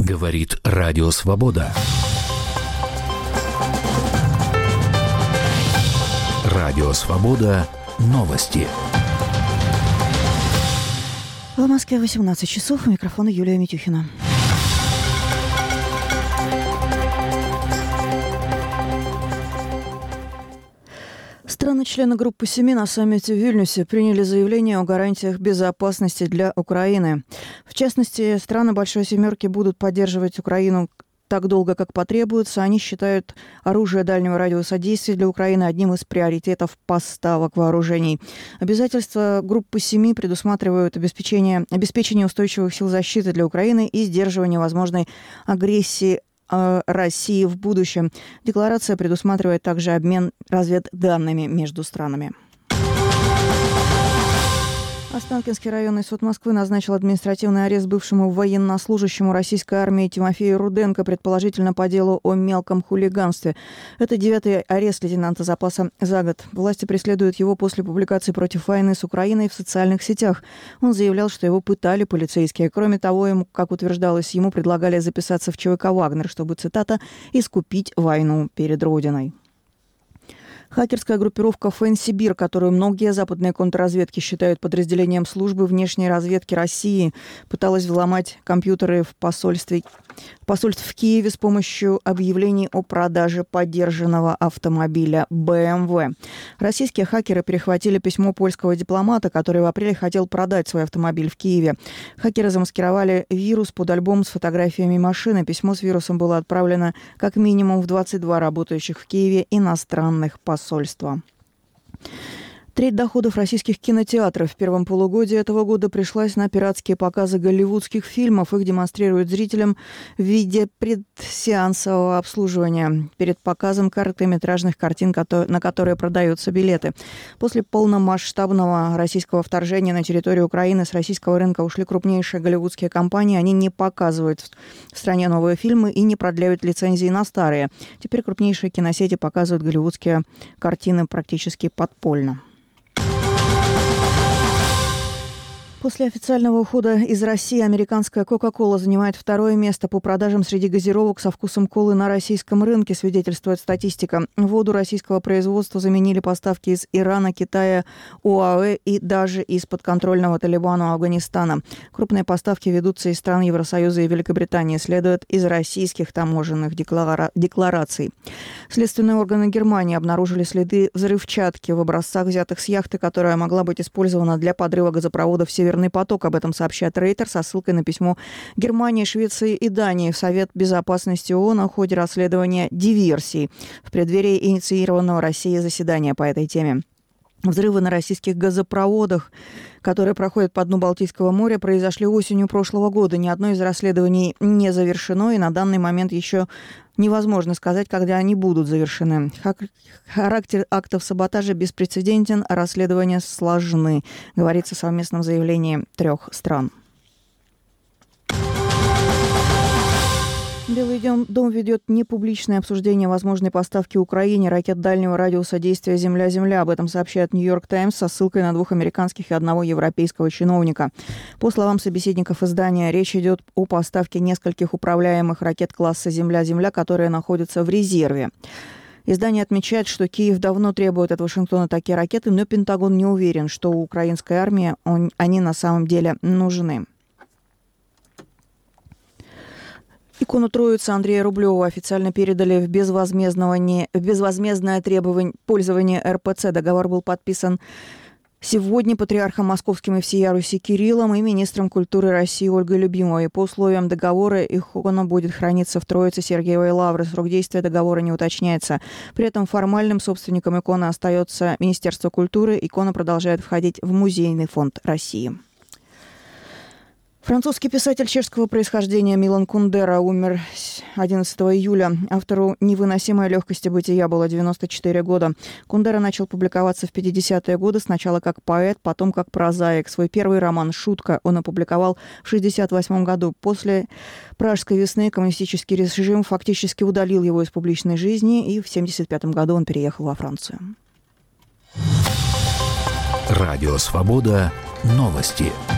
Говорит Радио Свобода. Радио Свобода. Новости. В Москве 18 часов. У микрофона Юлия Митюхина. Страны-члены Группы 7 на саммите в Вильнюсе приняли заявление о гарантиях безопасности для Украины. В частности, страны Большой Семерки будут поддерживать Украину так долго, как потребуется. Они считают оружие дальнего радиуса действия для Украины одним из приоритетов поставок вооружений. Обязательства Группы 7 предусматривают обеспечение устойчивых сил защиты для Украины и сдерживание возможной агрессии России в будущем. Декларация предусматривает также обмен разведданными между странами. Останкинский районный суд Москвы назначил административный арест бывшему военнослужащему российской армии Тимофею Руденко, предположительно по делу о мелком хулиганстве. Это 9-й арест лейтенанта запаса за год. Власти преследуют его после публикации против войны с Украиной в социальных сетях. Он заявлял, что его пытали полицейские. Кроме того, ему, как утверждалось, ему предлагали записаться в ЧВК «Вагнер», чтобы, цитата, «искупить войну перед Родиной». Хакерская группировка «Фэнсибир», которую многие западные контрразведки считают подразделением службы внешней разведки России, пыталась взломать компьютеры в посольстве в Киеве с помощью объявлений о продаже подержанного автомобиля BMW. Российские хакеры перехватили письмо польского дипломата, который в апреле хотел продать свой автомобиль в Киеве. Хакеры замаскировали вирус под альбом с фотографиями машины. Письмо с вирусом было отправлено как минимум в 22 работающих в Киеве иностранных посольства. Треть доходов российских кинотеатров в первом полугодии этого года пришлась на пиратские показы голливудских фильмов. Их демонстрируют зрителям в виде предсеансового обслуживания перед показом короткометражных картин, на которые продаются билеты. После полномасштабного российского вторжения на территорию Украины с российского рынка ушли крупнейшие голливудские компании. Они не показывают в стране новые фильмы и не продляют лицензии на старые. Теперь крупнейшие киносети показывают голливудские картины практически подпольно. После официального ухода из России американская Coca-Cola занимает второе место по продажам среди газировок со вкусом колы на российском рынке, свидетельствует статистика. Воду российского производства заменили поставки из Ирана, Китая, ОАЭ и даже из подконтрольного Талибану Афганистана. Крупные поставки ведутся из стран Евросоюза и Великобритании, следует из российских таможенных деклараций. Следственные органы Германии обнаружили следы взрывчатки в образцах, взятых с яхты, которая могла быть использована для подрыва газопроводов «Северный поток». Об этом сообщает Рейтер со ссылкой на письмо Германии, Швеции и Дании в Совет безопасности ООН в ходе расследования диверсий в преддверии инициированного Россией заседания по этой теме. Взрывы на российских газопроводах, которые проходят по дну Балтийского моря, произошли осенью прошлого года. Ни одно из расследований не завершено, и на данный момент еще невозможно сказать, когда они будут завершены. Характер актов саботажа беспрецедентен, а расследования сложны, говорится в совместном заявлении 3 стран. Белый дом ведет непубличное обсуждение возможной поставки Украине ракет дальнего радиуса действия «Земля-Земля». Об этом сообщает «Нью-Йорк Таймс» со ссылкой на 2 американских и 1 европейского чиновника. По словам собеседников издания, речь идет о поставке нескольких управляемых ракет класса «Земля-Земля», которые находятся в резерве. Издание отмечает, что Киев давно требует от Вашингтона такие ракеты, но Пентагон не уверен, что у украинской армии они на самом деле нужны. Икону Троицы Андрея Рублева официально передали в безвозмездное пользование РПЦ. Договор был подписан сегодня патриархом Московским и всея Руси Кириллом и министром культуры России Ольгой Любимовой. По условиям договора икона будет храниться в Троице Сергиевой Лавры. Срок действия договора не уточняется. При этом формальным собственником иконы остается Министерство культуры. Икона продолжает входить в Музейный фонд России. Французский писатель чешского происхождения Милан Кундера умер 11 июля. Автору невыносимой легкости бытия было 94 года. Кундера начал публиковаться в 50-е годы, сначала как поэт, потом как прозаик. Свой первый роман «Шутка» он опубликовал в 1968 году. После Пражской весны коммунистический режим фактически удалил его из публичной жизни, и в 1975 году он переехал во Францию. Радио «Свобода». Новости.